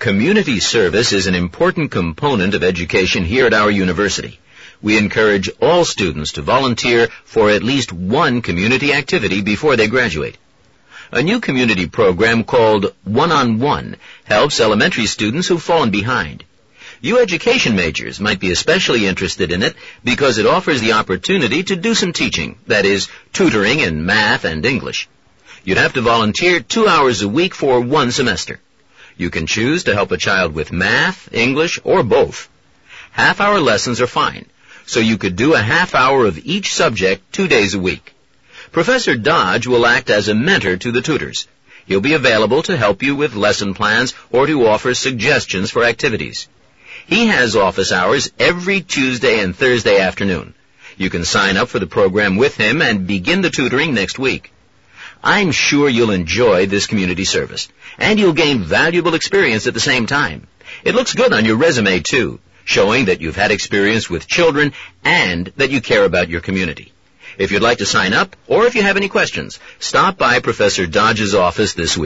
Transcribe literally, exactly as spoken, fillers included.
Community service is an important component of education here at our university. We encourage all students to volunteer for at least one community activity before they graduate. A new community program called One-on-One helps elementary students who've fallen behind. You education majors might be especially interested in it because it offers the opportunity to do some teaching, that is, tutoring in math and English. You'd have to volunteer two hours a week for one semester. You can choose to help a child with math, English, or both. Half-hour lessons are fine, so you could do a half hour of each subject two days a week. Professor Dodge will act as a mentor to the tutors. He'll be available to help you with lesson plans or to offer suggestions for activities. He has office hours every Tuesday and Thursday afternoon. You can sign up for the program with him and begin the tutoring next week. I'm sure you'll enjoy this community service, and you'll gain valuable experience at the same time. It looks good on your resume, too, showing that you've had experience with children and that you care about your community. If you'd like to sign up, or if you have any questions, stop by Professor Dodge's office this week.